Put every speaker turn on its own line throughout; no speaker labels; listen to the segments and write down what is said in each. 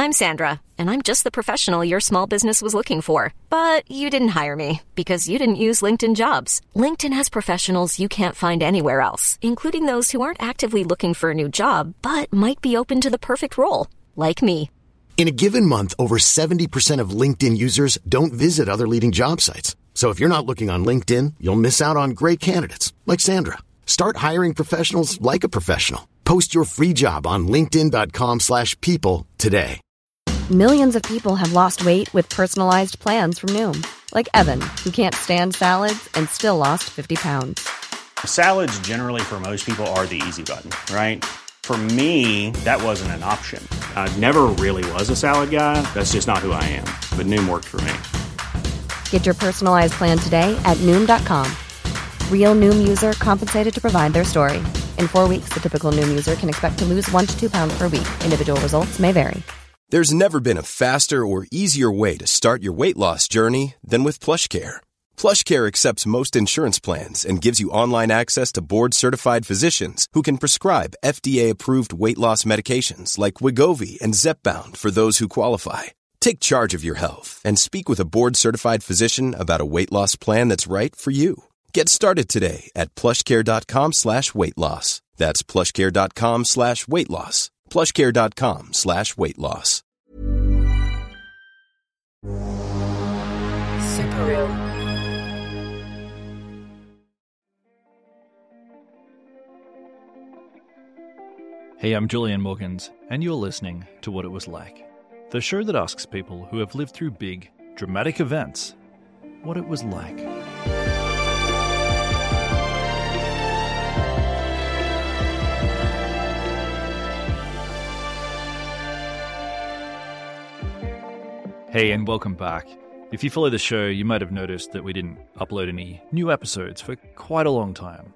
I'm Sandra, and I'm just the professional your small business was looking for. But you didn't hire me because you didn't use LinkedIn Jobs. LinkedIn has professionals you can't find anywhere else, including those who aren't actively looking for a new job, but might be open to the perfect role, like me.
In a given month, over 70% of LinkedIn users don't visit other leading job sites. So if you're not looking on LinkedIn, you'll miss out on great candidates like Sandra. Start hiring professionals like a professional. Post your free job on linkedin.com/people today.
Millions of people have lost weight with personalized plans from Noom. Like Evan, who can't stand salads and still lost 50 pounds.
Salads generally for most people are the easy button, right? For me, that wasn't an option. I never really was a salad guy. That's just not who I am. But Noom worked for me.
Get your personalized plan today at Noom.com. Real Noom user compensated to provide their story. In 4 weeks, the typical Noom user can expect to lose 1 to 2 pounds per week. Individual results may vary.
There's never been a faster or easier way to start your weight loss journey than with PlushCare. PlushCare accepts most insurance plans and gives you online access to board-certified physicians who can prescribe FDA-approved weight loss medications like Wegovy and Zepbound for those who qualify. Take charge of your health and speak with a board-certified physician about a weight loss plan that's right for you. Get started today at plushcare.com/weight loss. That's plushcare.com/weight loss. plushcare.com/weight loss.
Super Real.
Hey, I'm Julian Morgans, and you're listening to What It Was Like, the show that asks people who have lived through big, dramatic events what it was like. Hey, and welcome back. If you follow the show, you might have noticed that we didn't upload any new episodes for quite a long time.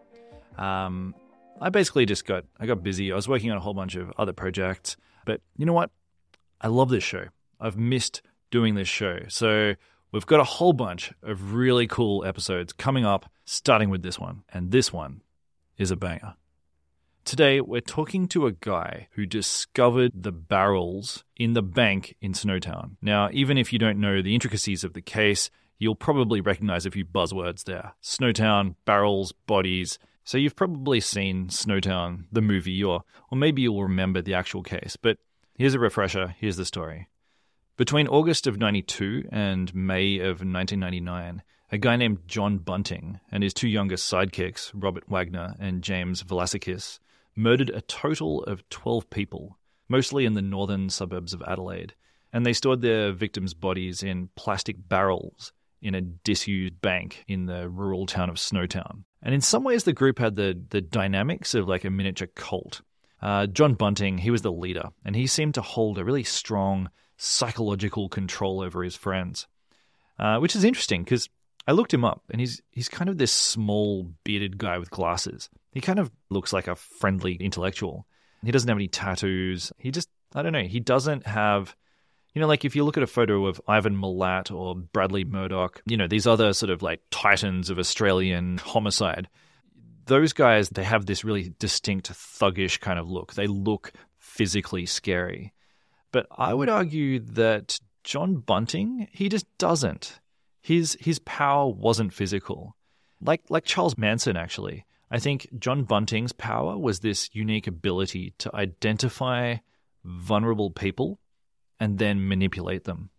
I basically I got busy. I was working on a whole bunch of other projects, but you know what? I love this show. I've missed doing this show. So we've got a whole bunch of really cool episodes coming up, starting with this one. And this one is a banger. Today, we're talking to a guy who discovered the barrels in the bank in Snowtown. Now, even if you don't know the intricacies of the case, you'll probably recognize a few buzzwords there. Snowtown, barrels, bodies. So you've probably seen Snowtown, the movie, or maybe you'll remember the actual case. But here's a refresher. Here's the story. Between August of 92 and May of 1999, a guy named John Bunting and his two youngest sidekicks, Robert Wagner and James Vlasikis, murdered a total of 12 people, mostly in the northern suburbs of Adelaide, and they stored their victims' bodies in plastic barrels in a disused bank in the rural town of Snowtown. And in some ways, the group had the dynamics of like a miniature cult. John Bunting, he was the leader, and he seemed to hold a really strong psychological control over his friends, which is interesting because I looked him up, and he's kind of this small, bearded guy with glasses. He kind of looks like a friendly intellectual. He doesn't have any tattoos. He doesn't have, like if you look at a photo of Ivan Milat or Bradley Murdoch, these other sort of like titans of Australian homicide, those guys, they have this really distinct thuggish kind of look. They look physically scary. But I would argue that John Bunting, he just doesn't. His power wasn't physical. Like Charles Manson, actually. I think John Bunting's power was this unique ability to identify vulnerable people and then manipulate them.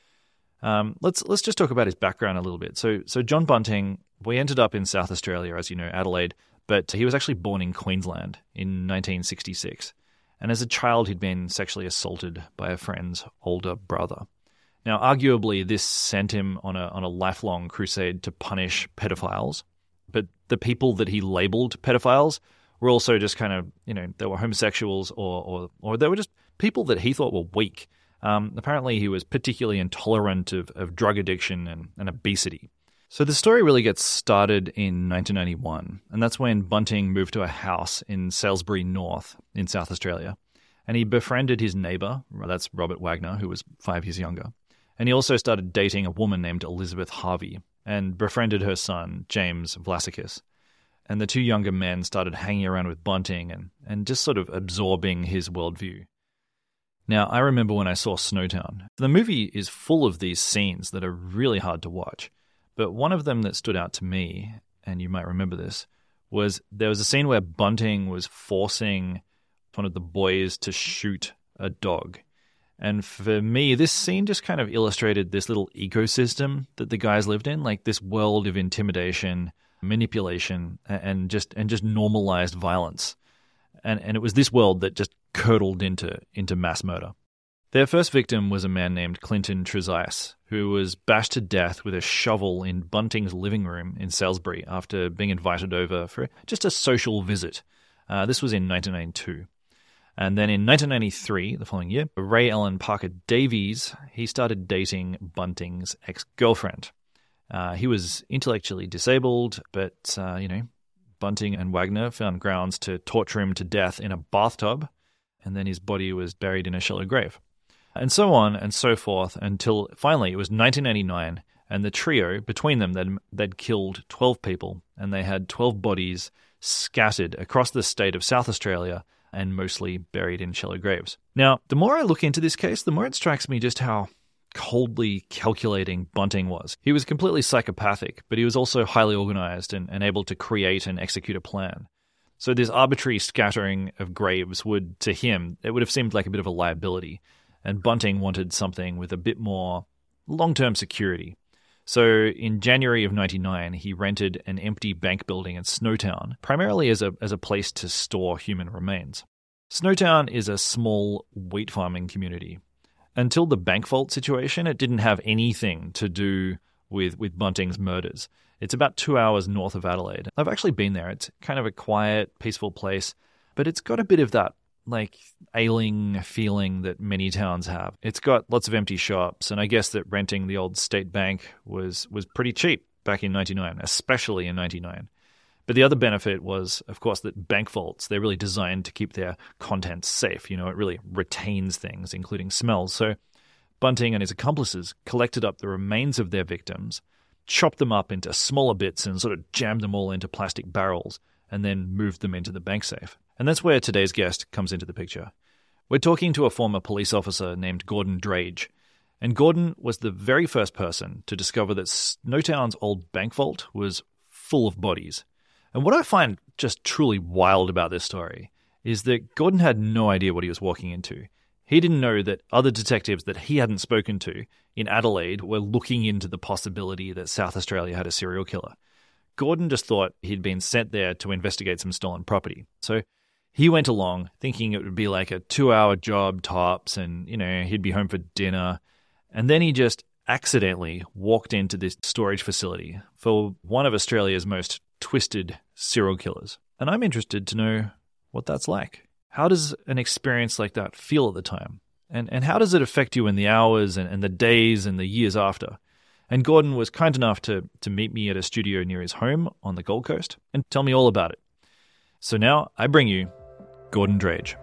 Let's just talk about his background a little bit. So John Bunting, we ended up in South Australia, as you know, Adelaide, but he was actually born in Queensland in 1966. And as a child, he'd been sexually assaulted by a friend's older brother. Now, arguably, this sent him on a lifelong crusade to punish pedophiles. But the people that he labeled pedophiles were also just kind of, they were homosexuals or they were just people that he thought were weak. Apparently, he was particularly intolerant of drug addiction and obesity. So the story really gets started in 1991, and that's when Bunting moved to a house in Salisbury North in South Australia. And he befriended his neighbour, that's Robert Wagner, who was 5 years younger. And he also started dating a woman named Elizabeth Harvey and befriended her son, James Vlasikis. And the two younger men started hanging around with Bunting and just sort of absorbing his worldview. Now, I remember when I saw Snowtown. The movie is full of these scenes that are really hard to watch, but one of them that stood out to me, and you might remember this, was there was a scene where Bunting was forcing one of the boys to shoot a dog. And for me, this scene just kind of illustrated this little ecosystem that the guys lived in, like this world of intimidation, manipulation, and just normalized violence. And it was this world that just curdled into mass murder. Their first victim was a man named Clinton Trezise, who was bashed to death with a shovel in Bunting's living room in Salisbury after being invited over for just a social visit. This was in 1992. And then in 1993, the following year, Ray Allen Parker Davies, he started dating Bunting's ex-girlfriend. He was intellectually disabled, but, Bunting and Wagner found grounds to torture him to death in a bathtub, and then his body was buried in a shallow grave. And so on and so forth until finally it was 1989, and the trio, between them, they'd killed 12 people, and they had 12 bodies scattered across the state of South Australia and mostly buried in shallow graves. Now, the more I look into this case, the more it strikes me just how coldly calculating Bunting was. He was completely psychopathic, but he was also highly organized and able to create and execute a plan. So this arbitrary scattering of graves would, to him, it would have seemed like a bit of a liability, and Bunting wanted something with a bit more long-term security. So in January of 1999, he rented an empty bank building in Snowtown, primarily as a place to store human remains. Snowtown is a small wheat farming community. Until the bank vault situation, it didn't have anything to do with Bunting's murders. It's about 2 hours north of Adelaide. I've actually been there. It's kind of a quiet, peaceful place, but it's got a bit of that ailing feeling that many towns have. It's got lots of empty shops, and I guess that renting the old state bank was pretty cheap back in 99, especially in 99. But the other benefit was, of course, that bank vaults, they're really designed to keep their contents safe. It really retains things, including smells. So Bunting and his accomplices collected up the remains of their victims, chopped them up into smaller bits and sort of jammed them all into plastic barrels, and then moved them into the bank safe. And that's where today's guest comes into the picture. We're talking to a former police officer named Gordon Drage. And Gordon was the very first person to discover that Snowtown's old bank vault was full of bodies. And what I find just truly wild about this story is that Gordon had no idea what he was walking into. He didn't know that other detectives that he hadn't spoken to in Adelaide were looking into the possibility that South Australia had a serial killer. Gordon just thought he'd been sent there to investigate some stolen property. So he went along thinking it would be like a 2-hour job tops and, he'd be home for dinner. And then he just accidentally walked into this storage facility for one of Australia's most twisted serial killers. And I'm interested to know what that's like. How does an experience like that feel at the time? And how does it affect you in the hours and the days and the years after? And Gordon was kind enough to meet me at a studio near his home on the Gold Coast and tell me all about it. So now I bring you Gordon Drage.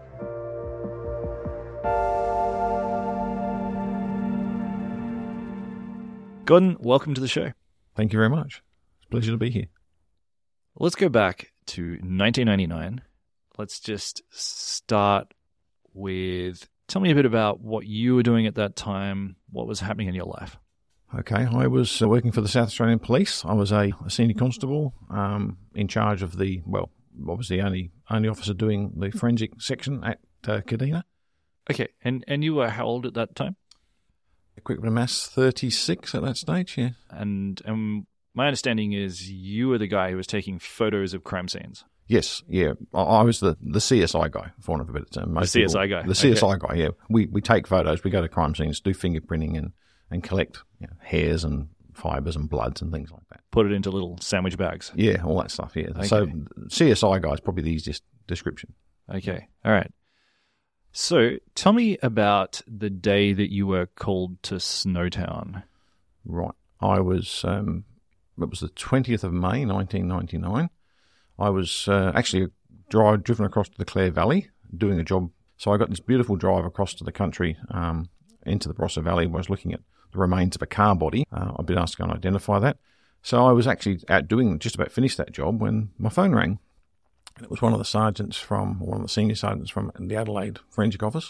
Gordon, welcome to the show.
Thank you very much. It's a pleasure to be here.
Let's go back to 1999. Let's just start with, tell me a bit about what you were doing at that time, what was happening in your life.
Okay, I was working for the South Australian Police. I was a senior constable in charge of I was the only officer doing the forensic section at Kadina.
Okay, and you were how old at that time?
Quick bit of maths, 36 at that stage, yeah.
And my understanding is you were the guy who was taking photos of crime scenes.
Yes, yeah. I was the CSI guy, for want of a better term.
The CSI guy.
The CSI guy, yeah. We take photos, we go to crime scenes, do fingerprinting and collect hairs and fibres and bloods and things like that.
Put it into little sandwich bags.
Yeah, all that stuff, yeah.
Okay.
So CSI guy is probably the easiest description.
Okay, all right. So tell me about the day that you were called to Snowtown.
Right. I was, it was the 20th of May, 1999. I was actually driven across to the Clare Valley doing a job. So I got this beautiful drive across to the country into the Barossa Valley where I was looking at the remains of a car body. I'd been asked to go and identify that. So I was actually out doing, just about finished that job when my phone rang. And it was one of the senior sergeants from the Adelaide Forensic Office.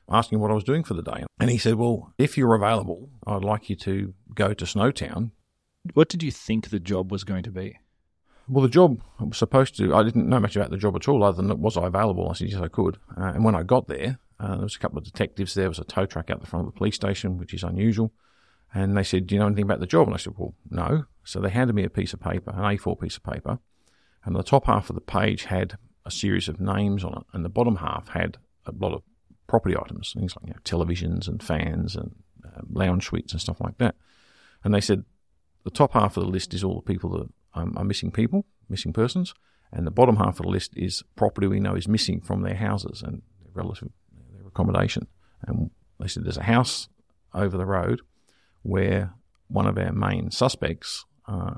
asking what I was doing for the day. And he said, well, if you're available, I'd like you to go to Snowtown.
What did you think the job was going to be?
Well, the job I was supposed to, I didn't know much about the job at all other than was I available. I said, yes, I could. And when I got there, there was a couple of detectives there. There was a tow truck out the front of the police station, which is unusual. And they said, do you know anything about the job? And I said, well, no. So they handed me a piece of paper, an A4 piece of paper. And the top half of the page had a series of names on it. And the bottom half had a lot of property items, things like televisions and fans and lounge suites and stuff like that. And they said, the top half of the list is all the people that are missing persons, and the bottom half of the list is property we know is missing from their houses and their accommodation. And they said there's a house over the road where one of our main suspects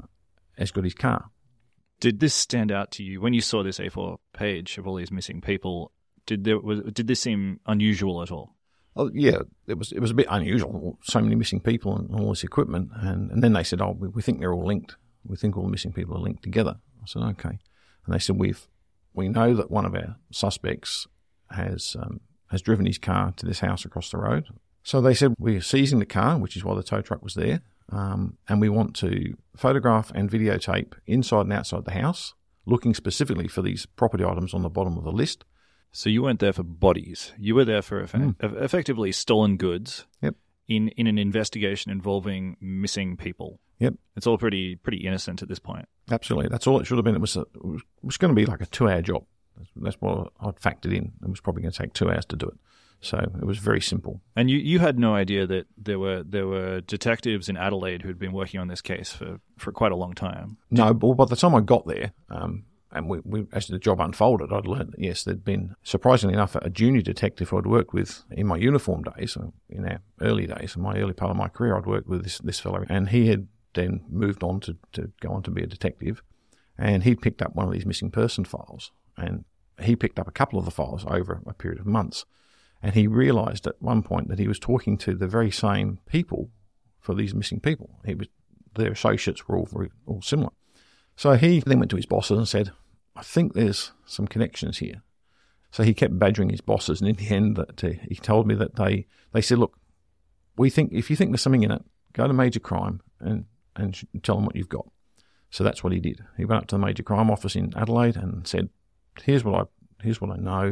has got his car.
Did this stand out to you when you saw this A4 page of all these missing people? Did this seem unusual at all?
Oh, yeah, it was a bit unusual. So many missing people and all this equipment, and then they said, "Oh, we think they're all linked. We think all the missing people are linked together." I said, "Okay," and they said, "We know that one of our suspects has driven his car to this house across the road." So they said, "We're seizing the car, which is why the tow truck was there, and we want to photograph and videotape inside and outside the house, looking specifically for these property items on the bottom of the list."
So you weren't there for bodies. You were there for effectively stolen goods.
Yep.
In an investigation involving missing people.
Yep.
It's all pretty innocent at this point.
Absolutely. That's all it should have been. It was going to be like a 2-hour job. That's what I'd factored in. It was probably going to take 2 hours to do it. So it was very simple.
And you had no idea that there were detectives in Adelaide who had been working on this case for quite a long time.
No, but by the time I got there, and we as the job unfolded, I'd learned that, yes, there'd been, surprisingly enough, a junior detective who I'd worked with in my uniform days, in our early days, in my early part of my career, I'd worked with this fellow, and he had then moved on to go on to be a detective, and he'd picked up one of these missing person files, and he picked up a couple of the files over a period of months, and he realised at one point that he was talking to the very same people for these missing people. Their associates were all similar. So he then went to his bosses and said, I think there's some connections here. So he kept badgering his bosses, and in the end he told me that they said, look, we think if you think there's something in it, go to Major Crime and tell them what you've got. So that's what he did. He went up to the Major Crime office in Adelaide and said, here's what I know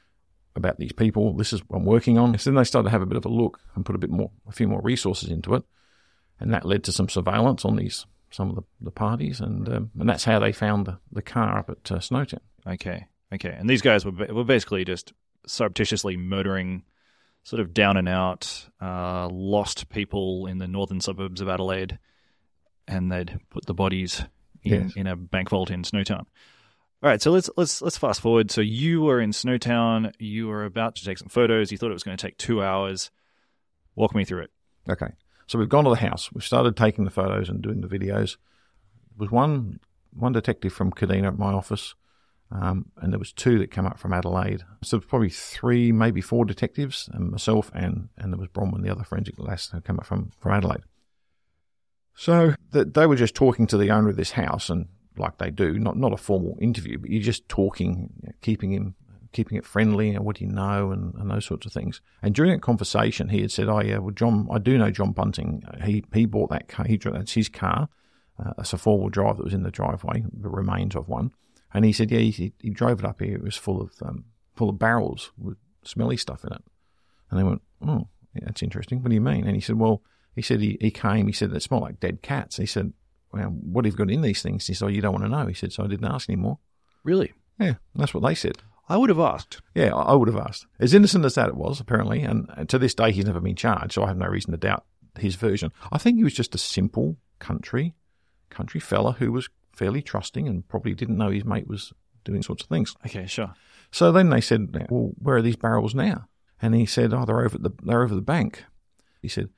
about these people. This is what I'm working on. So then they started to have a bit of a look and put a few more resources into it, and that led to some surveillance on some of the parties, and that's how they found the car up at Snowtown.
Okay. And these guys were basically just surreptitiously murdering sort of down and out, lost people in the northern suburbs of Adelaide, and they'd put the bodies in a bank vault in Snowtown. All right, so let's fast forward. So you were in Snowtown. You were about to take some photos. You thought it was going to take 2 hours. Walk me through it.
Okay. So we've gone to the house. We've started taking the photos and doing the videos. There was one detective from Kadina at my office, and there was 2 that came up from Adelaide. So there was probably 3, maybe 4 detectives, and myself, and there was Bronwyn, the other forensic lass, who came up from Adelaide. So they were just talking to the owner of this house, and like they do, not a formal interview, but you're just talking, keeping it friendly, and what do you know, and those sorts of things. And during that conversation, he had said, "Oh yeah, well, John, I do know John Bunting. He bought that car. That's his car. It's a 4-wheel drive that was in the driveway, the remains of one." And he said, "Yeah, he drove it up here. It was full of barrels with smelly stuff in it." And they went, "Oh, yeah, that's interesting. What do you mean?" And he said, "Well, he said he came. He said it smelled like dead cats." He said, "Well, what have you got in these things?" He said, "Oh, you don't want to know." He said, "So I didn't ask anymore."
Really?
Yeah, that's what they said.
I would have asked.
Yeah, I would have asked. As innocent as that it was, apparently, and to this day he's never been charged, so I have no reason to doubt his version. I think he was just a simple country fella who was fairly trusting and probably didn't know his mate was doing sorts of things.
Okay, sure.
So then they said, "Well, where are these barrels now?" And he said, "Oh, they're over the bank." He said,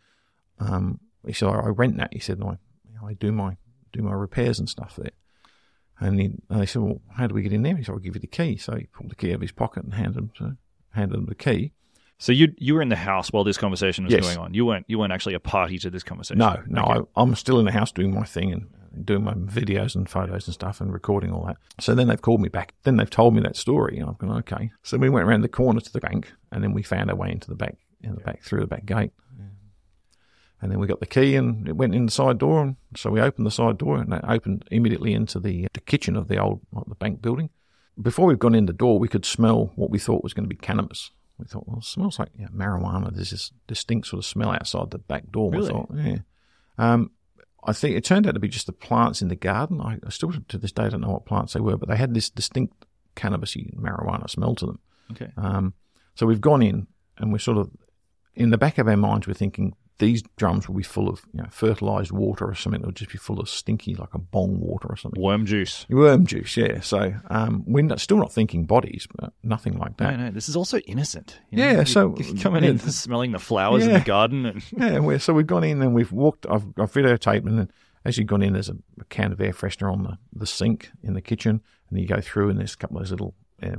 "I rent that." He said, "I do my repairs and stuff there." And they said, "Well, how do we get in there?" He said, "I'll give you the key." So he pulled the key out of his pocket and handed them the key.
So you were in the house while this conversation was going on. You weren't actually a party to this conversation.
No. Okay. I'm still in the house doing my thing, and doing my videos and photos and stuff and recording all that. So then they've called me back. Then they've told me that story, and I've gone, okay. So we went around the corner to the bank, and then we found our way into the back, through the back gate. And then we got the key and it went in the side door. And so we opened the side door and it opened immediately into the kitchen of the bank building. Before we'd gone in the door, we could smell what we thought was going to be cannabis. We thought, well, it smells like marijuana. There's this distinct sort of smell outside the back door.
Really?
We thought, yeah. I think it turned out to be just the plants in the garden. I still, to this day, don't know what plants they were, but they had this distinct cannabis-y marijuana smell to them.
Okay.
So we've gone in and we're sort of, in the back of our minds, we're thinking, these drums will be full of fertilised water or something. It'll just be full of stinky, like a bong water or something.
Worm juice.
Worm juice, yeah. So we're still not thinking bodies, but nothing like that.
No, this is also innocent.
Yeah, so
you're coming in smelling the flowers in the garden. And
yeah, so we've gone in and we've walked. I've videotaped, and then as you've gone in, there's a can of air freshener on the sink in the kitchen, and you go through, and there's a couple of those little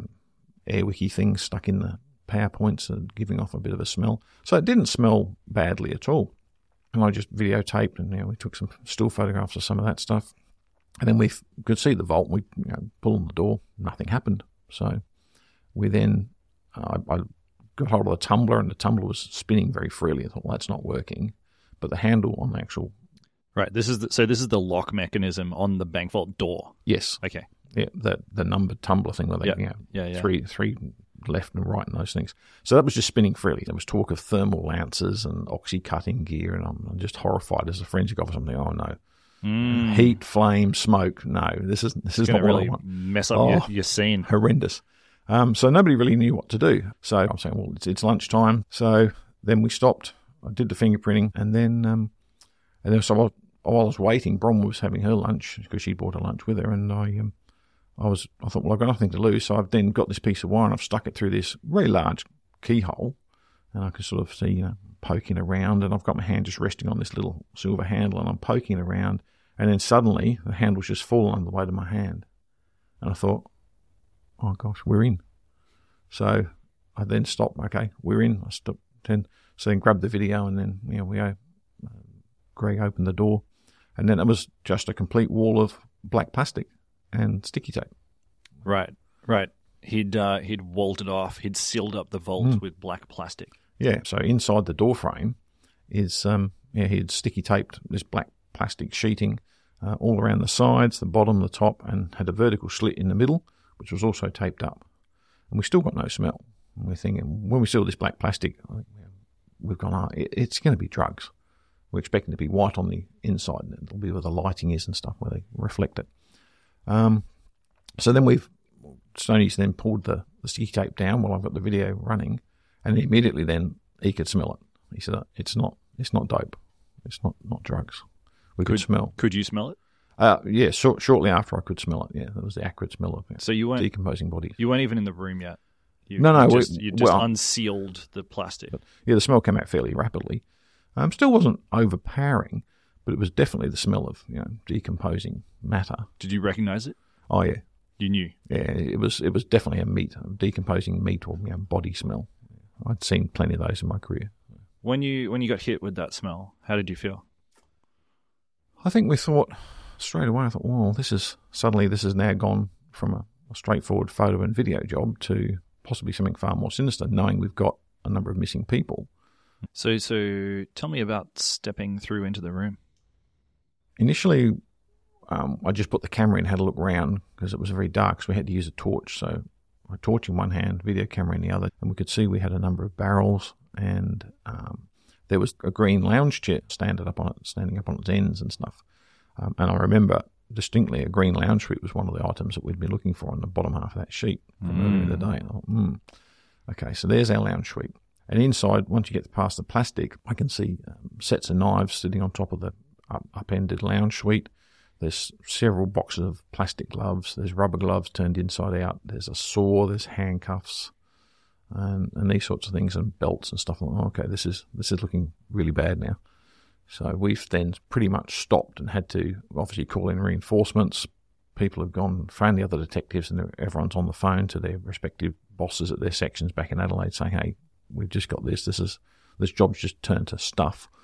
Airwicky things stuck in the PowerPoints and giving off a bit of a smell. So it didn't smell badly at all. And I just videotaped and we took some still photographs of some of that stuff. And then we could see the vault. We pulled on the door. Nothing happened. So we then, I got hold of the tumbler, and the tumbler was spinning very freely. I thought, well, that's not working. But the handle on the actual...
Right, this is the lock mechanism on the bank vault door.
Yes.
Okay.
Yeah, the numbered tumbler thing where they, three left and right and those things. So that was just spinning freely. There was talk of thermal lances and oxy-cutting gear, and I'm just horrified as a forensic officer. I'm thinking, oh no. Heat, flame, smoke. No, this is not
really
what I want.
Mess up your scene.
Horrendous. So nobody really knew what to do. So I'm saying, well, it's lunchtime. So then we stopped. I did the fingerprinting, and then so while I was waiting, Bron was having her lunch because she brought her lunch with her, and I thought, well, I've got nothing to lose, so I've then got this piece of wire and I've stuck it through this very large keyhole, and I can sort of see, poking around, and I've got my hand just resting on this little silver handle, and I'm poking around, and then suddenly the handle's just fallen under the weight of my hand, and I thought, oh gosh, we're in. So I then stopped. Okay, we're in. I stopped. So then grabbed the video, and then we go. Greg opened the door, and then it was just a complete wall of black plastic and sticky tape.
Right. He'd walled it off. He'd sealed up the vault with black plastic.
Yeah. So inside the door frame is he'd sticky taped this black plastic sheeting all around the sides, the bottom, the top, and had a vertical slit in the middle, which was also taped up. And we still got no smell. And we're thinking, when we see all this black plastic, we've gone, it's going to be drugs. We're expecting it to be white on the inside, and it'll be where the lighting is and stuff, where they reflect it. So then Stoney's then pulled the sticky tape down while I've got the video running, and immediately then he could smell it. He said, it's not dope. It's not drugs. We could smell.
Could you smell it?
Yeah, shortly after I could smell it. Yeah, that was the acrid smell of
so you weren't
decomposing bodies.
You weren't even in the room yet. You just unsealed the plastic.
Yeah, the smell came out fairly rapidly. Still wasn't overpowering, but it was definitely the smell of decomposing matter.
Did you recognize it?
Oh yeah,
you knew.
Yeah, it was definitely a decomposing meat or body smell. I'd seen plenty of those in my career.
When you got hit with that smell, how did you feel?
I think we thought straight away. I thought, well, this is now gone from a straightforward photo and video job to possibly something far more sinister, knowing we've got a number of missing people.
So tell me about stepping through into the room.
Initially, I just put the camera in, had a look around because it was very dark, so we had to use a torch. So a torch in one hand, video camera in the other, and we could see we had a number of barrels, and there was a green lounge chair standing up on its ends and stuff. And I remember distinctly a green lounge suite was one of the items that we'd been looking for on the bottom half of that sheet from earlier in the day. And I thought, okay, so there's our lounge suite. And inside, once you get past the plastic, I can see sets of knives sitting on top of the upended lounge suite. There's several boxes of plastic gloves. There's rubber gloves turned inside out. There's a saw. There's handcuffs, and these sorts of things, and belts and stuff. Like, okay, this is looking really bad now. So we've then pretty much stopped and had to obviously call in reinforcements. People have gone, phoned the other detectives, and everyone's on the phone to their respective bosses at their sections back in Adelaide saying, hey, we've just got this. This job's just turned to stuff.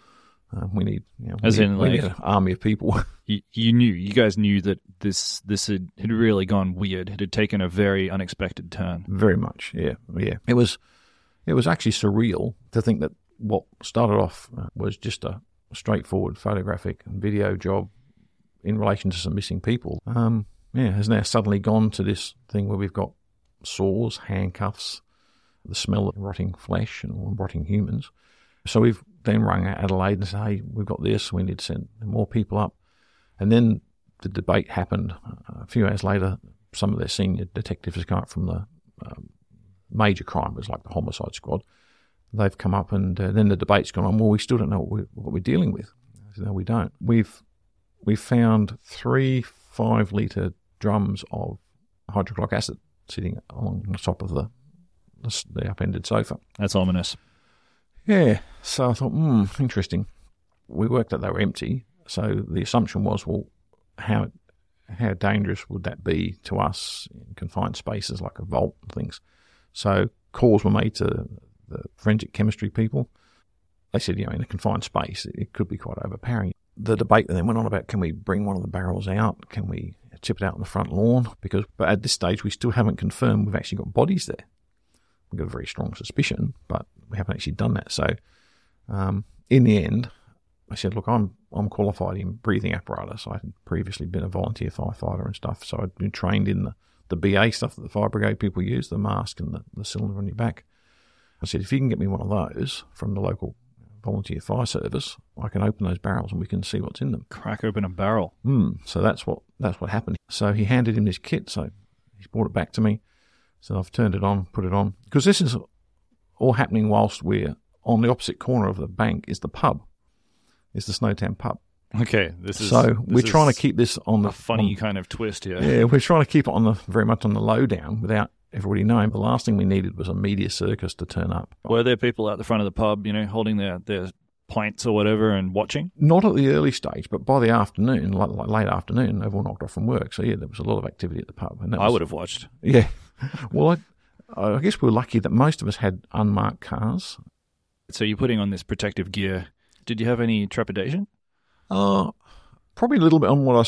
We need,
As in,
we need an army of people.
You guys knew that this had really gone weird. It had taken a very unexpected turn.
Very much, yeah. It was actually surreal to think that what started off was just a straightforward photographic and video job in relation to some missing people. Has now suddenly gone to this thing where we've got saws, handcuffs, the smell of rotting flesh and rotting humans. So we've then rung Adelaide and said, hey, we've got this, we need to send more people up. And then the debate happened. A few hours later, some of their senior detectives have come up from the major crime, it was like the homicide squad. They've come up and then the debate's gone on, well, we still don't know what we're dealing with. I said, no, we don't. We've found 3 5-litre drums of hydrochloric acid sitting along the top of the upended sofa.
That's ominous.
Yeah, so I thought, interesting. We worked out they were empty, so the assumption was, well, how dangerous would that be to us in confined spaces like a vault and things? So calls were made to the forensic chemistry people. They said, in a confined space, it could be quite overpowering. The debate then went on about, can we bring one of the barrels out? Can we tip it out on the front lawn? But at this stage, we still haven't confirmed we've actually got bodies there. We've got a very strong suspicion, but we haven't actually done that. So in the end, I said, look, I'm qualified in breathing apparatus. I had previously been a volunteer firefighter and stuff, so I'd been trained in the BA stuff that the fire brigade people use, the mask and the cylinder on your back. I said, if you can get me one of those from the local volunteer fire service, I can open those barrels and we can see what's in them.
Crack open a barrel.
So that's what happened. So he handed him this kit, so he's brought it back to me. So I've turned it on, put it on. Because this is all happening whilst we're on the opposite corner of the bank is the pub. It's the Snowtown pub.
Okay.
We're trying to keep this on the...
funny kind of twist here.
Yeah, we're trying to keep it very much on the lowdown without everybody knowing. The last thing we needed was a media circus to turn up.
Were there people out the front of the pub, holding their pints or whatever and watching?
Not at the early stage, but by the afternoon, like late afternoon, everyone knocked off from work. So, yeah, there was a lot of activity at the pub. And
I would have watched.
Yeah. Well, I guess we were lucky that most of us had unmarked cars.
So you're putting on this protective gear. Did you have any trepidation?
Probably a little bit on what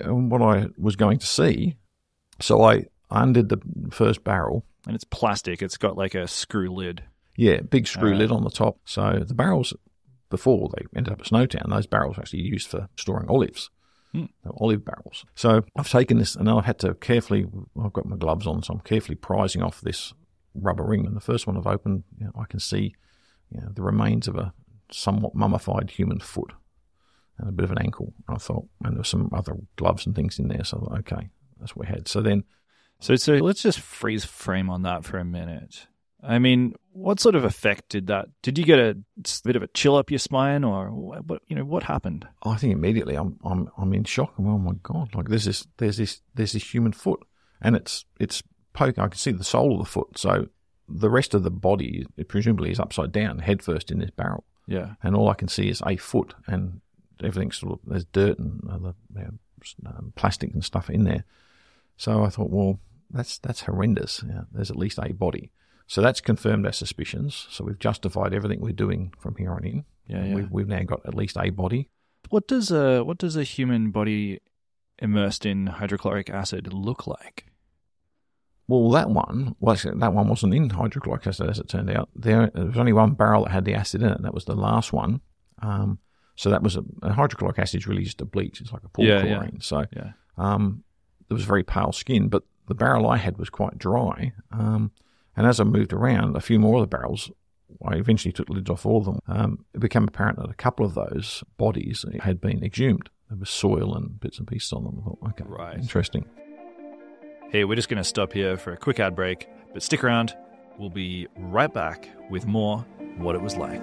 I was going to see. So I undid the first barrel.
And it's plastic. It's got like a screw lid.
Yeah, big screw lid on the top. So the barrels, before they ended up at Snowtown, those barrels were actually used for storing olives. Olive barrels. So I've taken this and I've had to I've got my gloves on, so I'm carefully prizing off this rubber ring. And the first one I've opened, I can see the remains of a somewhat mummified human foot and a bit of an ankle, I thought. And there were some other gloves and things in there. So I thought, okay, that's what we had. So let's just freeze frame on that for a minute. I mean, what sort of effect did that? Did you get a bit of a chill up your spine, or what happened? I think immediately I'm in shock. I'm, oh my god! Like there's this human foot, and it's poking. I can see the sole of the foot. So the rest of the body, it presumably, is upside down, head first in this barrel.
Yeah. And
all I can see is a foot, and everything's sort of, there's dirt and other plastic and stuff in there. So I thought, well, that's horrendous. There's at least a body. So that's confirmed our suspicions. So we've justified everything we're doing from here on in.
Yeah.
We've now got at least a body.
What does a human body immersed in hydrochloric acid look like?
Well, that one wasn't in hydrochloric acid, as it turned out. There was only one barrel that had the acid in it, and that was the last one. So that was a hydrochloric acid is really just a bleach. It's like a pool chlorine.
Yeah.
So there was very pale skin, but the barrel I had was quite dry. And as I moved around, a few more of the barrels, I eventually took the lids off all of them. It became apparent that a couple of those bodies had been exhumed. There was soil and bits and pieces on them. I thought, okay, right. Interesting.
Hey, we're just going to stop here for a quick ad break, but stick around. We'll be right back with more What It Was Like.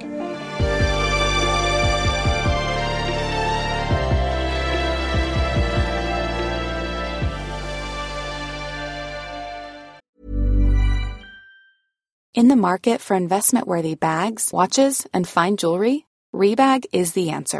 In the market for investment-worthy bags, watches, and fine jewelry, Rebag is the answer.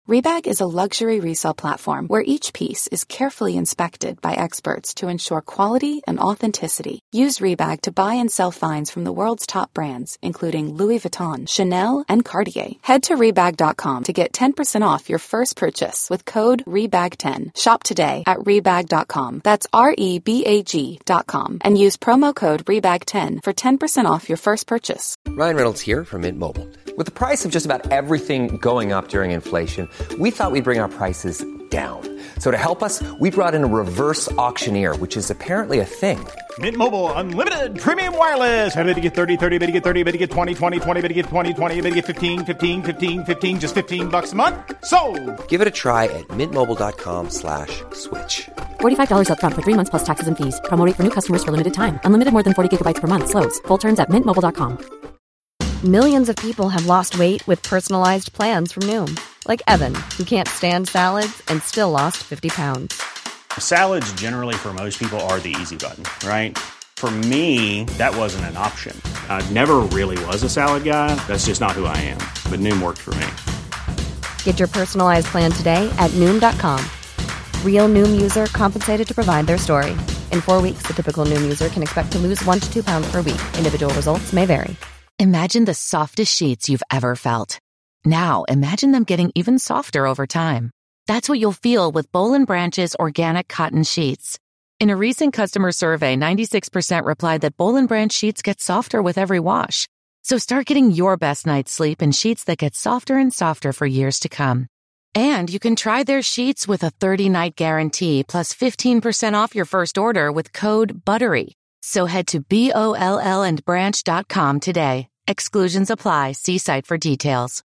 Rebag is a luxury resale platform where each piece is carefully inspected by experts to ensure quality and authenticity. Use Rebag to buy and sell finds from the world's top brands, including Louis Vuitton, Chanel, and Cartier. Head to Rebag.com to get 10% off your first purchase with code REBAG10. Shop today at Rebag.com. That's REBAG.com. And use promo code REBAG10 for 10% off your first purchase.
Ryan Reynolds here from Mint Mobile. With the price of just about everything going up during inflation, we thought we'd bring our prices down. So to help us, we brought in a reverse auctioneer, which is apparently a thing.
Mint Mobile Unlimited Premium Wireless. How to get 30, 30, bit to get 30, bit to get 20, 20, 20, bit to get 20, 20, bit to get 15, 15, 15, 15, just $15 a month? Sold!
Give it a try at mintmobile.com/switch.
$45 up front for 3 months plus taxes and fees. Promo rate for new customers for limited time. Unlimited more than 40 gigabytes per month. Slows full terms at mintmobile.com. Millions of people have lost weight with personalized plans from Noom. Like Evan, who can't stand salads and still lost 50 pounds.
Salads generally for most people are the easy button, right? For me, that wasn't an option. I never really was a salad guy. That's just not who I am. But Noom worked for me.
Get your personalized plan today at Noom.com. Real Noom user compensated to provide their story. In 4 weeks, the typical Noom user can expect to lose 1 to 2 pounds per week. Individual results may vary.
Imagine the softest sheets you've ever felt. Now, imagine them getting even softer over time. That's what you'll feel with Boll & Branch's organic cotton sheets. In a recent customer survey, 96% replied that Boll & Branch sheets get softer with every wash. So start getting your best night's sleep in sheets that get softer and softer for years to come. And you can try their sheets with a 30-night guarantee plus 15% off your first order with code BUTTERY. So head to BOLLandbranch.com today. Exclusions apply. See site for details.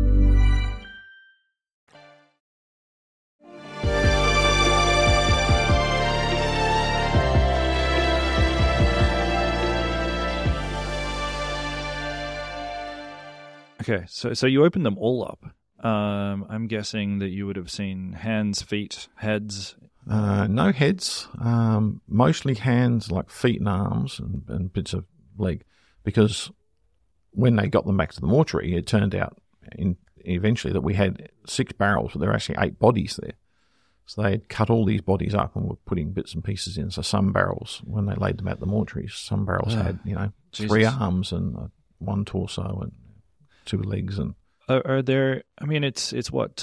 Okay, so you opened them all up. I'm guessing that you would have seen hands, feet, heads.
No heads, mostly hands, like feet and arms and bits of leg, because when they got them back to the mortuary, it turned out eventually that we had 6 barrels, but there were actually 8 bodies there. So they had cut all these bodies up and were putting bits and pieces in. So some barrels, when they laid them at the mortuary, some barrels had, Jesus. 3 arms and 1 torso and 2 legs. And
are there? I mean, it's what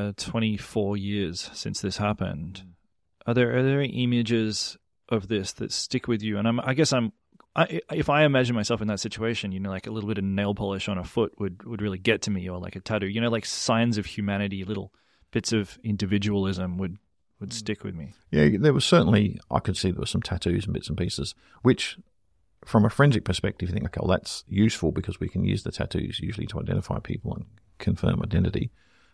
24 years since this happened. Are there images of this that stick with you? And if I imagine myself in that situation, like a little bit of nail polish on a foot would really get to me, or like a tattoo, like signs of humanity, little bits of individualism would stick with me. Yeah,
there was certainly, I could see there were some tattoos and bits and pieces, which from a forensic perspective, you think, okay, well, that's useful because we can use the tattoos usually to identify people and confirm identity.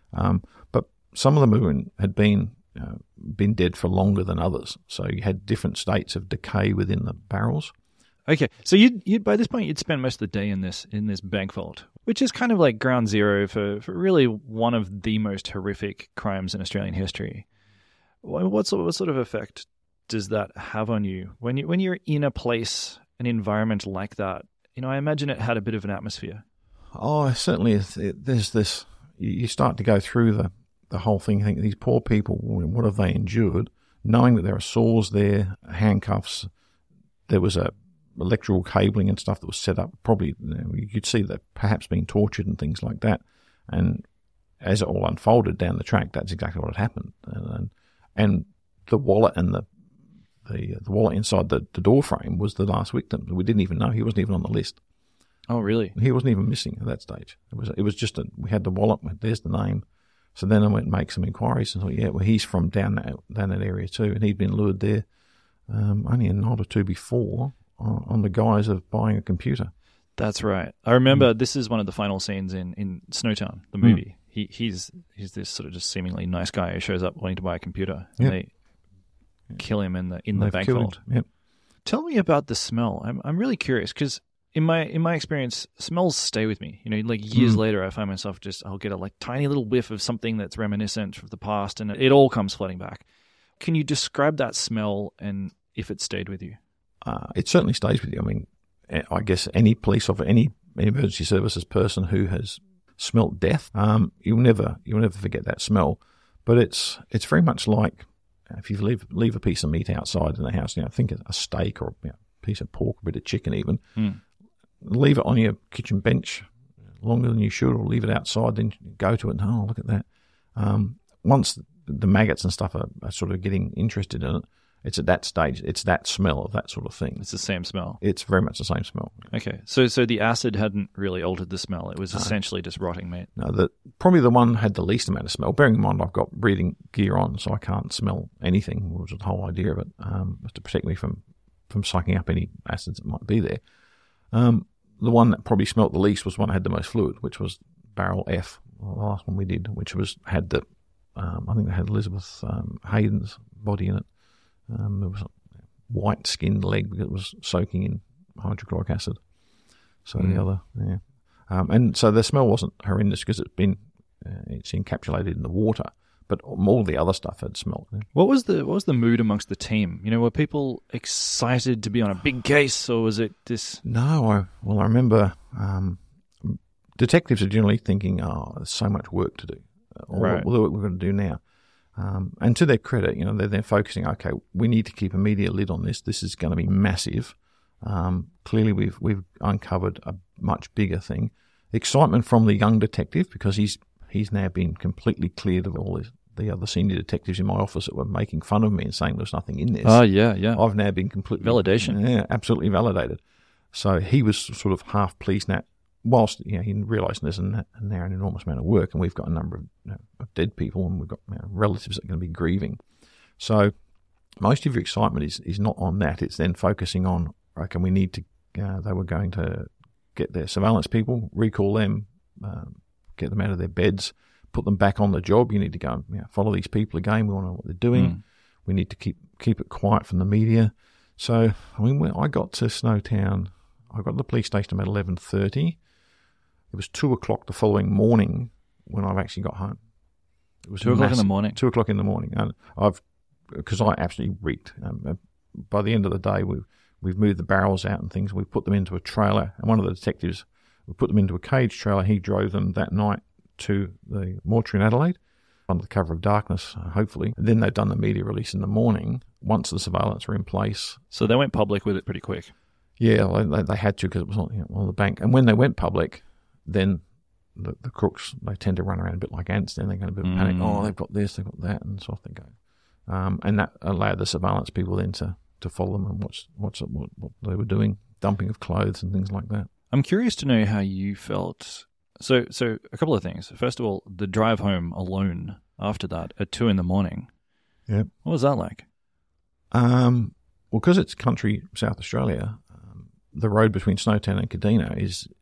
But some of them had been dead for longer than others. So you had different states of decay within the barrels.
Okay, so you by this point you'd spent most of the day in this bank vault, which is kind of like ground zero for really one of the most horrific crimes in Australian history. What sort of effect does that have on you when you're in a place, an environment like that? I imagine it had a bit of an atmosphere. Oh,
certainly. There's this. You start to go through the whole thing. You think, these poor people, what have they endured? Knowing that there are saws there, handcuffs, there was electrical cabling and stuff that was set up. Probably you could see that perhaps being tortured and things like that. And as it all unfolded down the track, that's exactly what had happened. And the wallet and the wallet inside the door frame was the last victim. We didn't even know. He wasn't even on the list.
Oh, really?
He wasn't even missing at that stage. It was just we had the wallet. There's the name. So then I went and make some inquiries and thought, yeah, well, he's from down that area too, and he'd been lured there only a night or two before on the guise of buying a computer.
That's right. I remember this is one of the final scenes in Snowtown, the movie. He's this sort of just seemingly nice guy who shows up wanting to buy a computer. And they kill him in the bank vault.
Yep.
Tell me about the smell. I'm really curious because in my experience, smells stay with me. Like years later, I find myself I'll get a tiny little whiff of something that's reminiscent of the past, and it all comes flooding back. Can you describe that smell and if it stayed with you?
It certainly stays with you. I mean, I guess any police officer, any emergency services person who has smelt death. You'll never forget that smell. But it's very much like if you leave a piece of meat outside in the house, think of a steak or a piece of pork, a bit of chicken even. Leave it on your kitchen bench longer than you should, or leave it outside, then go to it and, oh, look at that. Once the maggots and stuff are sort of getting interested in it, it's at that stage, it's that smell of that sort of thing.
It's the same smell.
It's very much the same smell.
Okay. So the acid hadn't really altered the smell. It was essentially just rotting meat.
No, probably the one had the least amount of smell. Bearing in mind I've got breathing gear on, so I can't smell anything, which was the whole idea of it, to protect me from sucking up any acids that might be there. The one that probably smelt the least was one that had the most fluid, which was barrel F, the last one we did, which had the, I think it had Elizabeth Hayden's body in it. It was a white-skinned leg because it was soaking in hydrochloric acid. So the other, and so the smell wasn't horrendous because it's encapsulated in the water. But all the other stuff had smelled. Yeah.
What was the mood amongst the team? Were people excited to be on a big case, or was it this?
No, I remember detectives are generally thinking, "Oh, there's so much work to do.
Right.
What we're going to do now." And to their credit, they're focusing. Okay, we need to keep a media lid on this. This is going to be massive. Clearly, we've uncovered a much bigger thing. Excitement from the young detective because he's now been completely cleared of all the other senior detectives in my office that were making fun of me and saying there's nothing in this.
Oh, yeah.
I've now been completely...
Validation.
Yeah, absolutely validated. So he was sort of half pleased now, whilst he realised there's now an enormous amount of work and we've got a number of dead people and we've got relatives that are going to be grieving. So most of your excitement is not on that. It's then focusing on, okay, we need to... they were going to get their surveillance people, recall them, get them out of their beds, put them back on the job. You need to go and follow these people again. We want to know what they're doing. We need to keep it quiet from the media. So, when I got to Snowtown, I got to the police station about 11:30. It was 2 o'clock the following morning when I've actually got home. It was
2 o'clock in the morning?
2 o'clock in the morning. And because I absolutely reeked. By the end of the day, we've moved the barrels out and things. We put them into a trailer. And one of the detectives, we put them into a cage trailer. He drove them that night to the mortuary in Adelaide under the cover of darkness, hopefully. And then they've done the media release in the morning once the surveillance were in place.
So they went public with it pretty quick.
Yeah, they had to because it was on the bank. And when they went public, then the crooks, they tend to run around a bit like ants. Then they get a bit of panic. Oh, they've got this, they've got that, and so off they go. And that allowed the surveillance people then to follow them and what they were doing, dumping of clothes and things like that.
I'm curious to know how you felt. So a couple of things. First of all, the drive home alone after that at 2 a.m.
Yeah.
What was that like?
Well, because it's country South Australia, the road between Snowtown and Kadina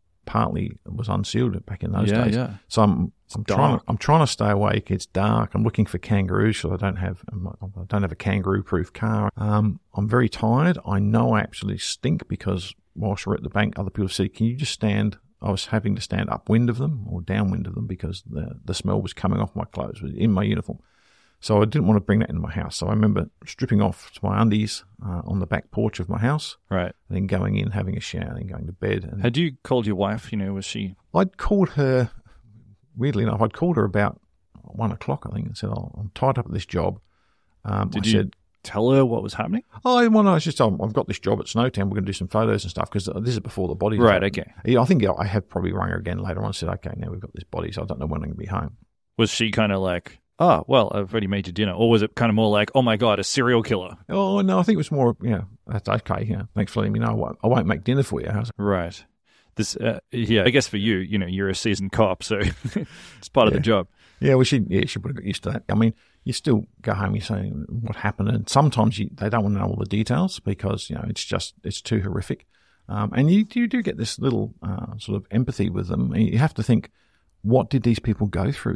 was unsealed back in those days. Yeah. So I'm trying to stay awake. It's dark. I'm looking for kangaroos, so I don't have a kangaroo-proof car. I'm very tired. I know I absolutely stink because whilst we're at the bank, other people said, "Can you just stand?" I was having to stand upwind of them or downwind of them because the smell was coming off my clothes in my uniform. So I didn't want to bring that into my house. So I remember stripping off to my undies on the back porch of my house.
Right.
And then going in, having a shower, then going to bed. And
had you called your wife? Was she...
I'd called her, weirdly enough, about 1 o'clock, I think, and said, I'm tied up at this job.
Did you tell her what was happening?
I've got this job at Snowtown. We're going to do some photos and stuff because this is before the body.
Right, okay.
I think I have probably rung her again later on and said, okay, now we've got this body, so I don't know when I'm going to be home.
Was she kind of like... Oh, well, I've already made you dinner. Or was it kind of more like, oh, my God, a serial killer?
Oh, no, I think it was more, that's okay. Thanks for letting me know. I won't make dinner for you.
Right. This, I guess for you, you're a seasoned cop, so it's part of the job.
Yeah, well, she would have got used to that. I mean, you still go home, you say what happened, and sometimes they don't want to know all the details because, it's too horrific. And you do get this little sort of empathy with them. You have to think, what did these people go through?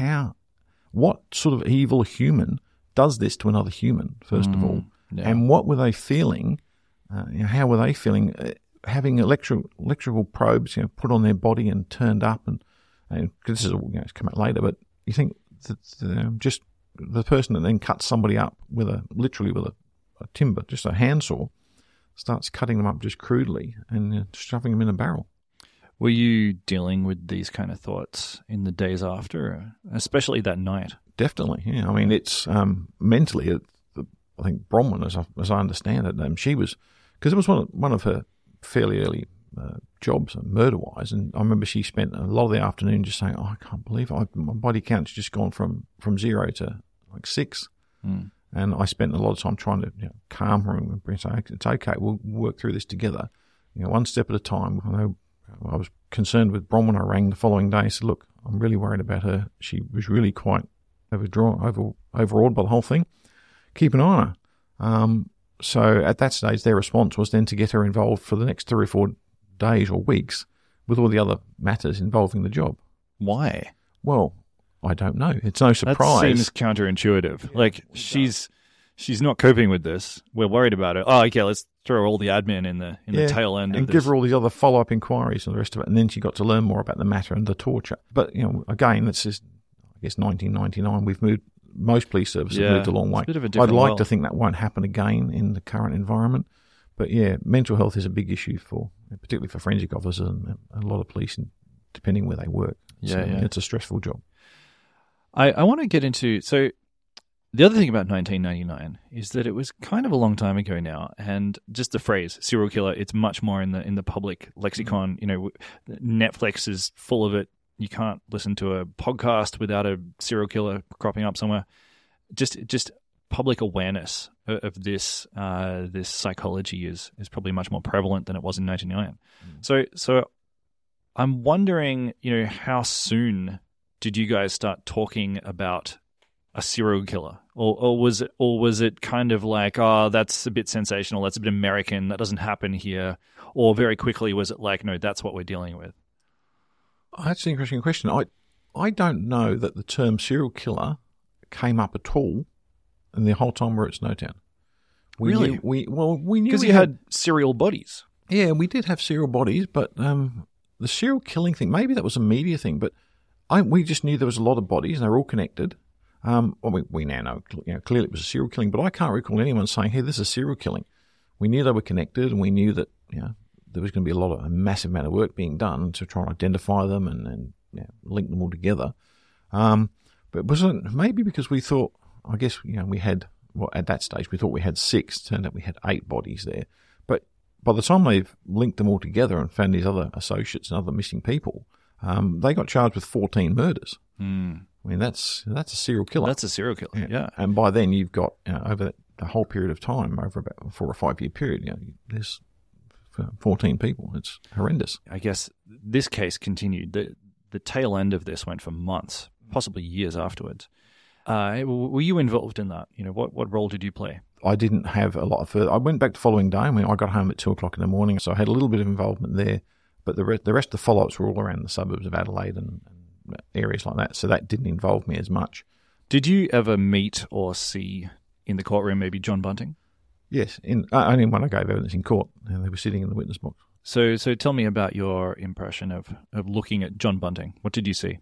What sort of evil human does this to another human, first of all? Yeah. And what were they feeling? How were they feeling having electrical probes put on their body and turned up? And this is all it's come out later, but you think that just the person that then cuts somebody up literally with a timber, just a handsaw, starts cutting them up just crudely and shoving them in a barrel.
Were you dealing with these kind of thoughts in the days after, especially that night?
Definitely, yeah. I mean, it's mentally, I think Bronwyn, as I understand it, she was, because it was one of her fairly early jobs, murder-wise, and I remember she spent a lot of the afternoon just saying, "Oh, I can't believe it. My body count's just gone from 0 to like 6." And I spent a lot of time trying to calm her and say, "It's okay, we'll work through this together, one step at a time." I know I was concerned with Bronwyn. I rang the following day and said, "Look, I'm really worried about her. She was really quite overawed by the whole thing. Keep an eye on her." So at that stage, their response was then to get her involved for the next 3 or 4 days or weeks with all the other matters involving the job.
Why?
Well, I don't know. It's no surprise.
That seems counterintuitive. Yeah, like she's not coping with this. We're worried about it. Oh, okay, let's throw all the admin in the tail end
and
of this.
Give her all these other follow-up inquiries and the rest of it. And then she got to learn more about the matter and the torture. But, again, that's just, I guess, 1999. We've moved, most police services have moved a long way.
It's a bit of a different
I'd like
world.
to think that won't happen again in the current environment. But, yeah, mental health is a big issue particularly for forensic officers and a lot of police, depending where they work. It's a stressful job.
I want to get into, so the other thing about 1999 is that it was kind of a long time ago now, and just the phrase serial killer, it's much more in the public lexicon. Netflix is full of it. You can't listen to a podcast without a serial killer cropping up somewhere. Just public awareness of this this psychology is probably much more prevalent than it was in 1999. So I'm wondering, how soon did you guys start talking about a serial killer, or was it kind of like, oh, that's a bit sensational, that's a bit American, that doesn't happen here, or very quickly was it like, no, that's what we're dealing with?
That's an interesting question. I don't know that the term serial killer came up at all in the whole time we're at Snowtown. We knew
because you had serial bodies.
Yeah, we did have serial bodies, but the serial killing thing, maybe that was a media thing, but we just knew there was a lot of bodies and they were all connected. We now know, clearly it was a serial killing, but I can't recall anyone saying, "Hey, this is serial killing." We knew they were connected, and we knew that there was going to be a massive amount of work being done to try and identify them and link them all together. But was it maybe because we thought, I guess we had, at that stage we thought we had 6. Turned out we had 8 bodies there. But by the time they've linked them all together and found these other associates and other missing people, they got charged with 14 murders. I mean, that's a serial killer.
That's a serial killer, yeah.
And by then you've got, over the whole period of time, over about a 4 or 5 year period, there's 14 people. It's horrendous.
I guess this case continued. The tail end of this went for months, possibly years afterwards. Were you involved in that? What role did you play? I
didn't have a lot of further. I went back the following day. I mean, I got home at 2 o'clock in the morning, so I had a little bit of involvement there. But the rest of the follow-ups were all around the suburbs of Adelaide and areas like that, so that didn't involve me as much.
Did you ever meet or see in the courtroom maybe John Bunting?
Yes, only when I gave evidence in court, and they were sitting in the witness box.
So tell me about your impression of looking at John Bunting. What did you see?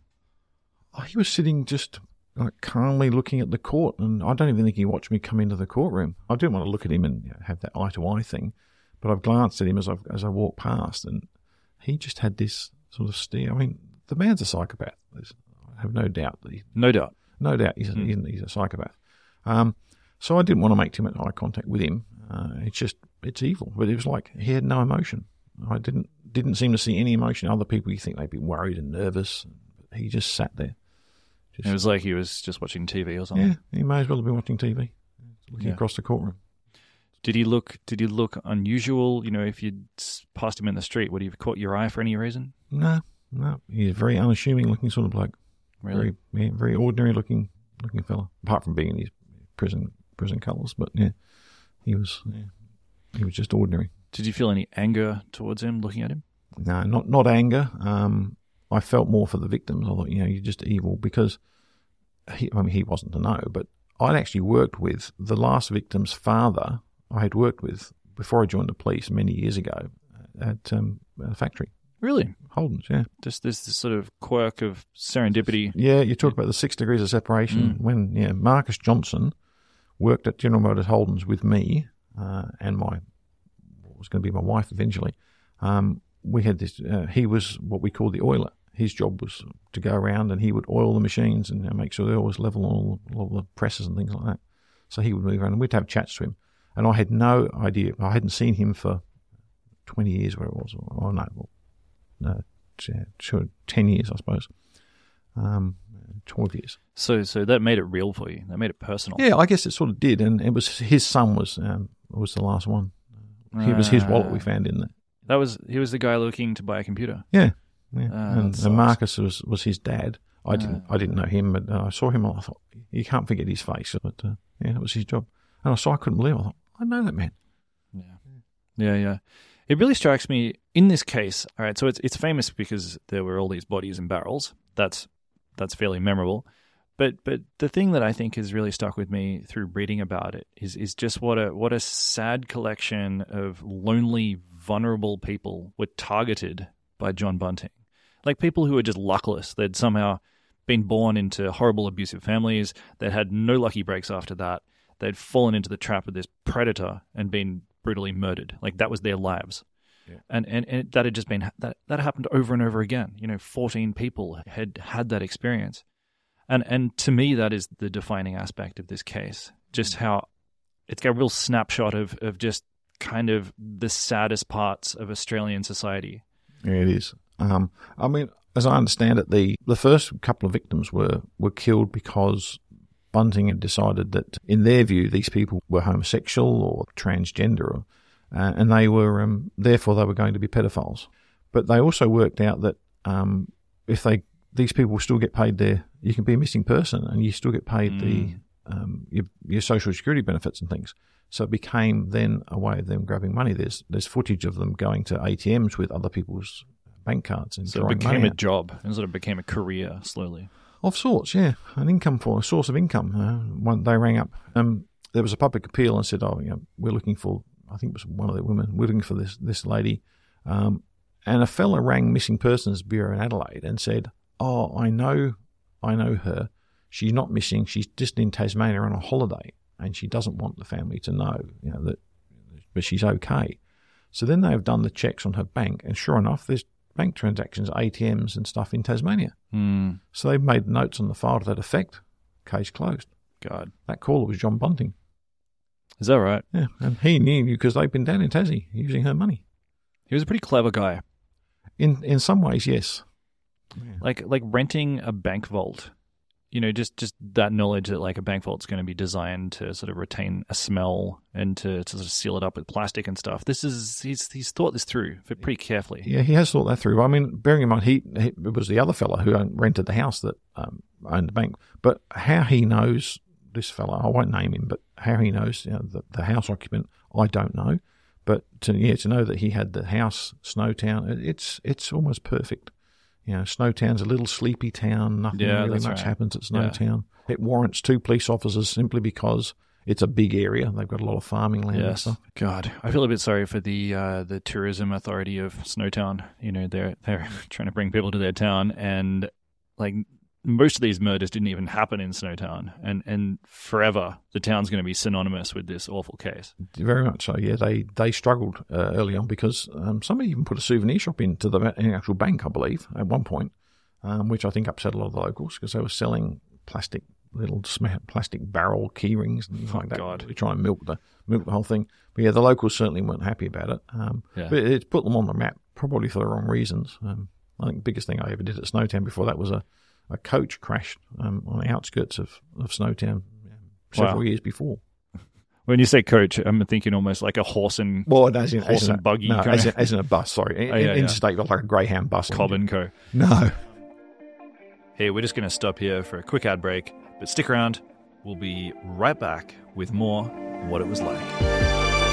He was sitting just calmly looking at the court, and I don't even think he watched me come into the courtroom. I didn't want to look at him and have that eye-to-eye thing, but I've glanced at him as I walked past, and he just had this sort of stare. I mean, the man's a psychopath. I have no doubt that
No doubt
he's a psychopath. So I didn't want to make too much eye contact with him. It's evil. But it was like he had no emotion. I didn't seem to see any emotion. Other people, you think they'd be worried and nervous. He just sat there.
It was like he was just watching TV or something.
Yeah, he may as well have been watching TV, looking across the courtroom.
Did he look unusual? If you'd passed him in the street, would he have caught your eye for any reason?
No. He's a very unassuming looking sort of bloke.
Really?
Very ordinary looking fella. Apart from being in his prison colours, but he was just ordinary.
Did you feel any anger towards him looking at him?
No, not anger. I felt more for the victims. I thought, you're just evil, because he wasn't to know, but I'd actually worked with the last victim's father. I had worked with before I joined the police many years ago at a factory.
Really?
Holden's, yeah.
Just this sort of quirk of serendipity.
Yeah, you talk about the 6 degrees of separation. When Marcus Johnson worked at General Motors Holden's with me and what was going to be my wife eventually. we had this. He was what we call the oiler. His job was to go around and he would oil the machines and make sure they're always level on all the presses and things like that. So he would move around and we'd have chats to him. And I had no idea. I hadn't seen him for 20 years, where it was. Oh, no, 10 years, I suppose. 12 years.
So that made it real for you. That made it personal.
Yeah, I guess it sort of did. And it was his son was the last one. It was his wallet we found in there.
He was the guy looking to buy a computer.
Yeah. And Marcus was his dad. I didn't know him, but I saw him and I thought, you can't forget his face. But it was his job. And I couldn't believe it. I thought, I know that man.
Yeah. It really strikes me in this case. All right, so it's famous because there were all these bodies in barrels. That's fairly memorable. But the thing that I think has really stuck with me through reading about it is just what a sad collection of lonely, vulnerable people were targeted by John Bunting. Like people who were just luckless. They'd somehow been born into horrible, abusive families. They'd had no lucky breaks after that. They'd fallen into the trap of this predator and been brutally murdered. Like that was their lives. Yeah. And that had just been, that happened over and over again. 14 people had that experience. And to me, that is the defining aspect of this case. Just how it's got a real snapshot of just kind of the saddest parts of Australian society.
Yeah, it is. I mean, as I understand it, the first couple of victims were killed because Bunting had decided that, in their view, these people were homosexual or transgender, and they were therefore they were going to be pedophiles. But they also worked out that if these people still get paid you can be a missing person and you still get paid your social security benefits and things. So it became then a way of them grabbing money. There's footage of them going to ATMs with other people's bank cards and
so it became a job and sort of became a career slowly.
Of sorts, yeah, a source of income. One they rang up. There was a public appeal and said, we're looking for. I think it was one of the women. We're looking for this lady, and a fella rang Missing Persons Bureau in Adelaide and said, "Oh, I know her. She's not missing. She's just in Tasmania on a holiday, and she doesn't want the family to know, that, but she's okay." So then they've done the checks on her bank, and sure enough, there's bank transactions, ATMs and stuff in Tasmania. So they've made notes on the file to that effect. Case closed.
God.
That caller was John Bunting.
Is that right?
Yeah, and he knew because they've been down in Tassie using her money.
He was a pretty clever guy.
In some ways, yes.
Yeah. Like renting a bank vault. Just that knowledge that like a bank vault's going to be designed to sort of retain a smell and to sort of seal it up with plastic and stuff. He's thought this through pretty carefully.
Yeah, he has thought that through. I mean, bearing in mind, it was the other fella who rented the house that owned the bank. But how he knows this fella, I won't name him, but how he knows the house occupant, I don't know. But to know that he had the house, Snowtown, it's almost perfect. Snowtown's a little sleepy town. Nothing really much happens at Snowtown. Yeah. It warrants 2 police officers simply because it's a big area. They've got a lot of farming land and stuff.
God, I feel a bit sorry for the tourism authority of Snowtown. They're trying to bring people to their town, and like most of these murders didn't even happen in Snowtown, and forever the town's going to be synonymous with this awful case. Very
much so. Yeah, they struggled early on because somebody even put a souvenir shop into the actual bank, I believe, at one point, which I think upset a lot of the locals because they were selling plastic barrel key rings and things like that.
God.
They try and milk the whole thing. But yeah, the locals certainly weren't happy about it. But it put them on the map probably for the wrong reasons. I think the biggest thing I ever did at Snowtown before that was a coach crashed on the outskirts of Snowtown several years before.
When you say coach, I'm thinking almost like a horse and buggy.
No, as in a bus, sorry. Interstate, like a Greyhound bus.
Cobb and Co.
No.
Hey, we're just going to stop here for a quick ad break, but stick around. We'll be right back with more What It Was Like.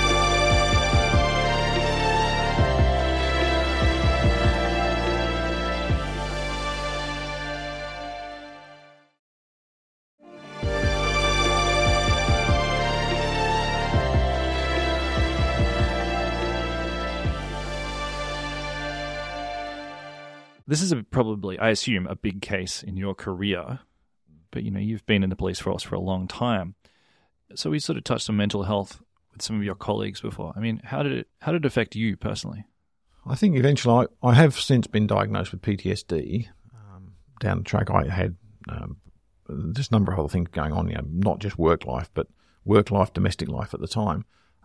This is probably, I assume, a big case in your career, but you've been in the police force for a long time. So we sort of touched on mental health with some of your colleagues before. I mean, how did it affect you personally?
I think eventually I have since been diagnosed with PTSD. Down the track, I had just a number of other things going on, not just work life, but work life, domestic life at the time.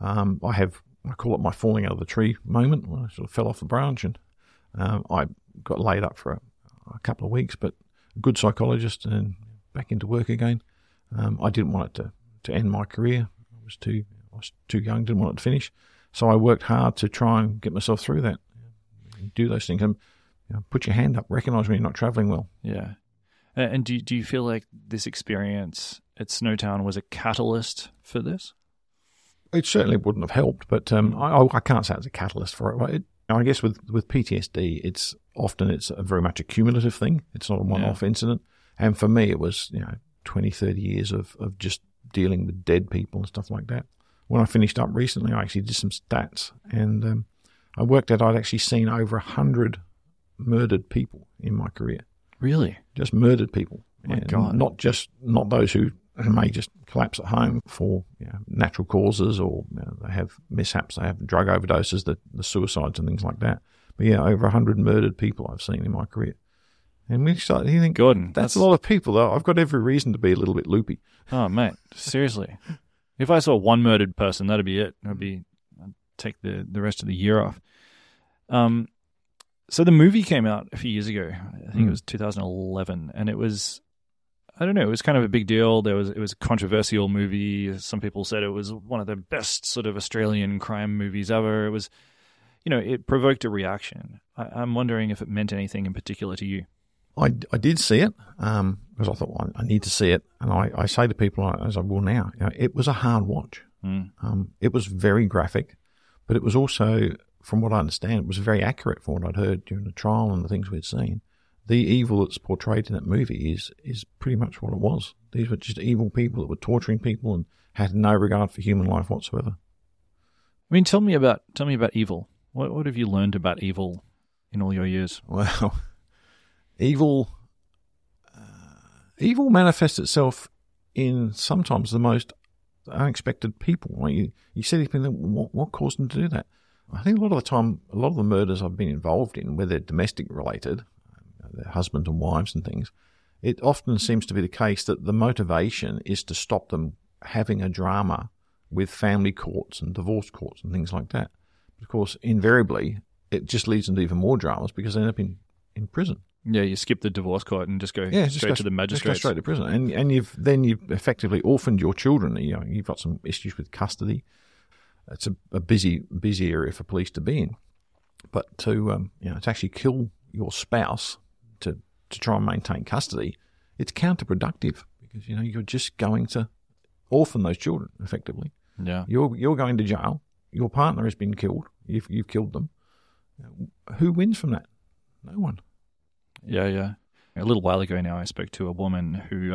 I call it my falling out of the tree moment, when I sort of fell off the branch, and I got laid up for a couple of weeks, but a good psychologist and back into work again. I didn't want it to end my career. I was too young, didn't want it to finish. So I worked hard to try and get myself through that, do those things, and put your hand up, recognise when you're not travelling well.
Yeah. And do you feel like this experience at Snowtown was a catalyst for this?
It certainly wouldn't have helped, but I can't say it's a catalyst for it. I guess with PTSD, it's very much a cumulative thing. It's not a one-off incident. And for me, it was 20, 30 years of just dealing with dead people and stuff like that. When I finished up recently, I actually did some stats, and I worked out I'd actually seen over 100 murdered people in my career.
Really?
Just murdered people.
My God.
Not those who may just collapse at home for natural causes, or they have mishaps, they have drug overdoses, the suicides and things like that. But over 100 murdered people I've seen in my career. And when you think,
Gordon,
that's a lot of people, though. I've got every reason to be a little bit loopy.
Oh, mate, seriously. If I saw one murdered person, that'd be it. I'd take the rest of the year off. So the movie came out a few years ago. I think it was 2011, and it was, I don't know, it was kind of a big deal. It was a controversial movie. Some people said it was one of the best sort of Australian crime movies ever. It was, it provoked a reaction. I'm wondering if it meant anything in particular to you.
I did see it because I thought, well, I need to see it. And I say to people, as I will now, it was a hard watch. It was very graphic, but it was also, from what I understand, it was very accurate from what I'd heard during the trial and the things we'd seen. The evil that's portrayed in that movie is pretty much what it was. These were just evil people that were torturing people and had no regard for human life whatsoever.
I mean, tell me about evil. What have you learned about evil in all your years?
Well, evil manifests itself in sometimes the most unexpected people. Like you see these people, what caused them to do that? I think a lot of the time, a lot of the murders I've been involved in, where they're domestic related, their husbands and wives and things, it often seems to be the case that the motivation is to stop them having a drama with family courts and divorce courts and things like that. Of course, invariably, it just leads into even more dramas because they end up in prison.
Yeah, you skip the divorce court and just go straight to the magistrates.
Just go straight to prison, and you've effectively orphaned your children. You've got some issues with custody. It's a busy area for police to be in, but to actually kill your spouse to try and maintain custody, it's counterproductive because you're just going to orphan those children effectively.
Yeah,
you're going to jail. Your partner has been killed. You've killed them. Who wins from that? No one.
Yeah. A little while ago now, I spoke to a woman who,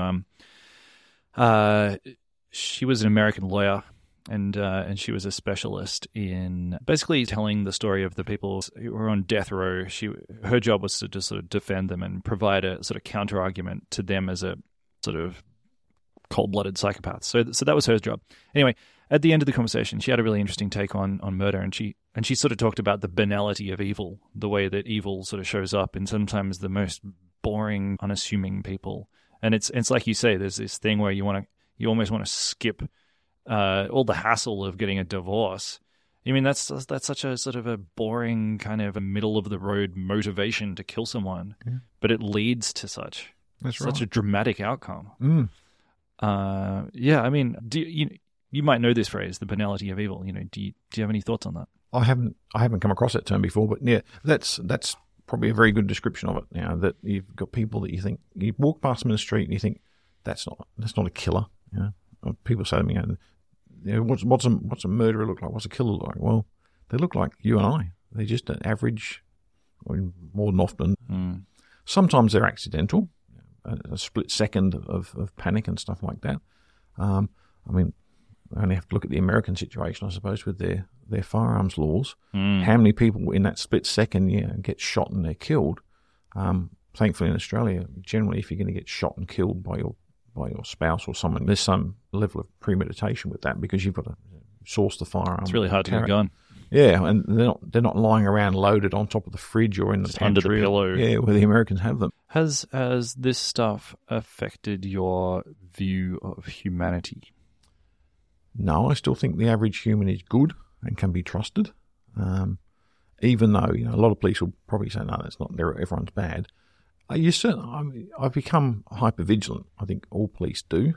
she was an American lawyer, and she was a specialist in basically telling the story of the people who were on death row. Her job was to just sort of defend them and provide a sort of counter argument to them as a sort of cold-blooded psychopath. So that was her job. Anyway, at the end of the conversation, she had a really interesting take on murder, and she sort of talked about the banality of evil, the way that evil sort of shows up in sometimes the most boring, unassuming people. And it's like you say, there's this thing where you almost want to skip all the hassle of getting a divorce. I mean, that's such a sort of a boring kind of a middle of the road motivation to kill someone, but it leads to such a dramatic outcome. Yeah, I mean, you might know this phrase, the banality of evil. Do you have any thoughts on that?
I haven't come across that term before, but yeah, that's probably a very good description of it. That you've got people that you think you walk past them in the street and you think that's not a killer. People say to me, what's a murderer look like? What's a killer look like? Well, they look like you and I. They're just an average, more than often. Sometimes they're accidental, a split second of panic and stuff like that. I mean, I only have to look at the American situation, I suppose, with their firearms laws. How many people in that split second get shot and they're killed? Thankfully in Australia, generally if you're going to get shot and killed by your spouse or someone, there's some level of premeditation with that because you've got to source the firearm.
It's really hard to get a gun.
Yeah, and they're not lying around loaded on top of the fridge or in the
Just under the
pantry.
pillow.
Yeah, where the Americans have them.
Has this stuff affected your view of humanity?
No, I still think the average human is good and can be trusted. Even though, a lot of police will probably say, no, that's not, everyone's bad. I've become hyper-vigilant. I think all police do.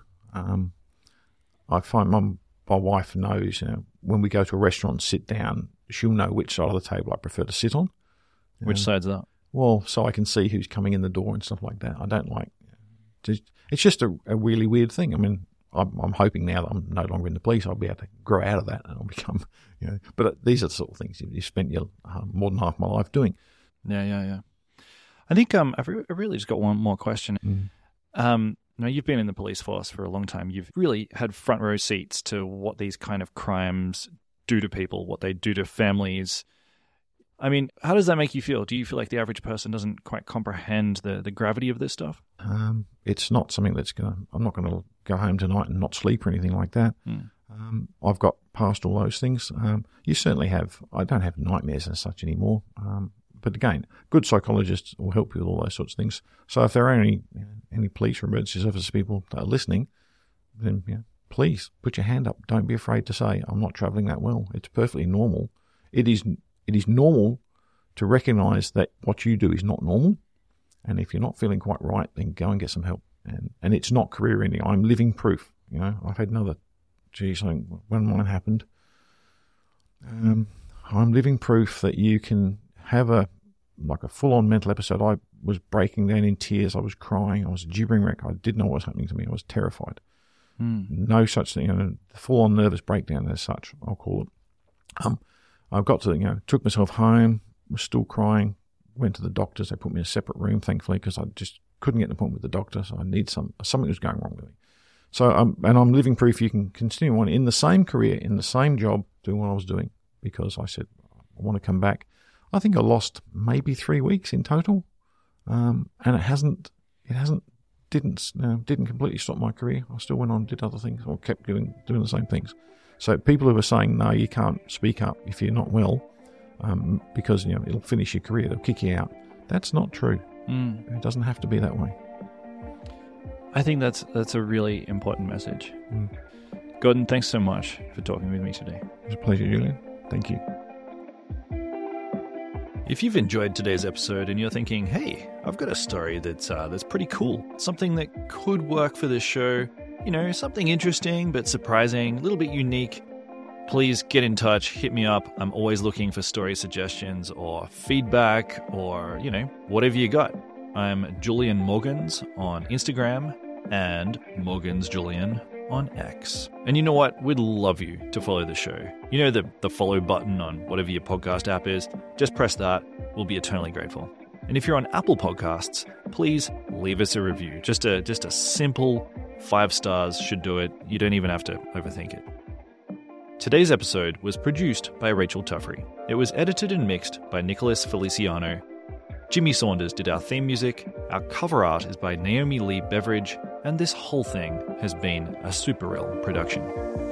I find my wife knows, when we go to a restaurant and sit down, she'll know which side of the table I prefer to sit on.
Which side's that?
Well, so I can see who's coming in the door and stuff like that. I don't like... It's just a really weird thing. I mean, I'm hoping now that I'm no longer in the police, I'll be able to grow out of that and I'll become, But these are the sort of things you've spent your more than half my life doing.
Yeah. I think I've really just got one more question. You've been in the police force for a long time. You've really had front row seats to what these kind of crimes do to people, what they do to families. I mean, how does that make you feel? Do you feel like the average person doesn't quite comprehend the gravity of this stuff?
It's not something I'm not going to go home tonight and not sleep or anything like that. I've got past all those things. You certainly have. I don't have nightmares and such anymore. But again, good psychologists will help you with all those sorts of things. So if there are any police or emergency service people that are listening, then please put your hand up. Don't be afraid to say, I'm not travelling that well. It's perfectly normal. It is normal to recognise that what you do is not normal. And if you're not feeling quite right, then go and get some help. And it's not career ending. I'm living proof. I've had another, when mine happened, I'm living proof that you can have a full-on mental episode. I was breaking down in tears. I was crying. I was a gibbering wreck. I didn't know what was happening to me. I was terrified. No such thing. Full-on nervous breakdown as such, I'll call it. I got to, took myself home, was still crying, went to the doctors. They put me in a separate room, thankfully, because I just couldn't get an appointment with the doctor. So I need something was going wrong with me. So, I'm living proof you can continue on in the same career, in the same job, doing what I was doing, because I said, I want to come back. I think I lost maybe 3 weeks in total, and it didn't completely stop my career. I still went on and did other things, or kept doing the same things. So people who are saying, no, you can't speak up if you're not well, because it'll finish your career, they'll kick you out. That's not true. It doesn't have to be that way.
I think that's a really important message. Gordon, thanks so much for talking with me today.
It was a pleasure, Julian. Thank you.
If you've enjoyed today's episode and you're thinking, hey, I've got a story that's pretty cool, something that could work for this show, something interesting but surprising, a little bit unique, please get in touch, hit me up. I'm always looking for story suggestions or feedback or, whatever you got. I'm Julian Morgans on Instagram and Morgans Julian on X. And you know what? We'd love you to follow the show. The follow button on whatever your podcast app is. Just press that. We'll be eternally grateful. And if you're on Apple Podcasts, please leave us a review. Just a simple 5 stars should do it. You don't even have to overthink it. Today's episode was produced by Rachel Tuffrey. It was edited and mixed by Nicholas Feliciano. Jimmy Saunders did our theme music. Our cover art is by Naomi Lee Beveridge. And this whole thing has been a Super Real production.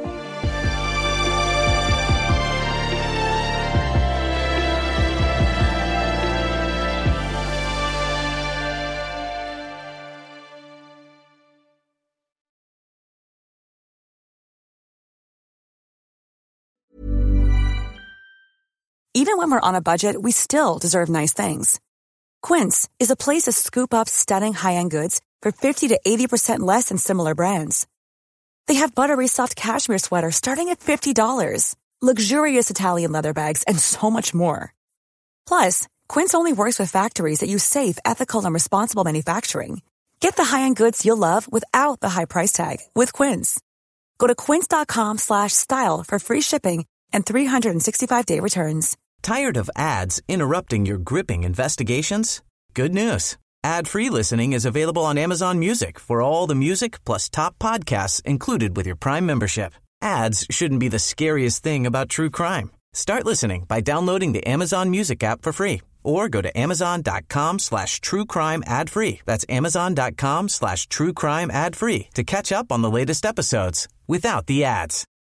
Even when we're on a budget, we still deserve nice things. Quince is a place to scoop up stunning high-end goods for 50 to 80% less than similar brands. They have buttery soft cashmere sweaters starting at $50, luxurious Italian leather bags, and so much more. Plus, Quince only works with factories that use safe, ethical, and responsible manufacturing. Get the high-end goods you'll love without the high price tag with Quince. Go to quince.com/style for free shipping and 365-day returns.
Tired of ads interrupting your gripping investigations? Good news. Ad-free listening is available on Amazon Music for all the music plus top podcasts included with your Prime membership. Ads shouldn't be the scariest thing about true crime. Start listening by downloading the Amazon Music app for free or go to amazon.com/truecrime ad-free. That's amazon.com/truecrime ad-free to catch up on the latest episodes without the ads.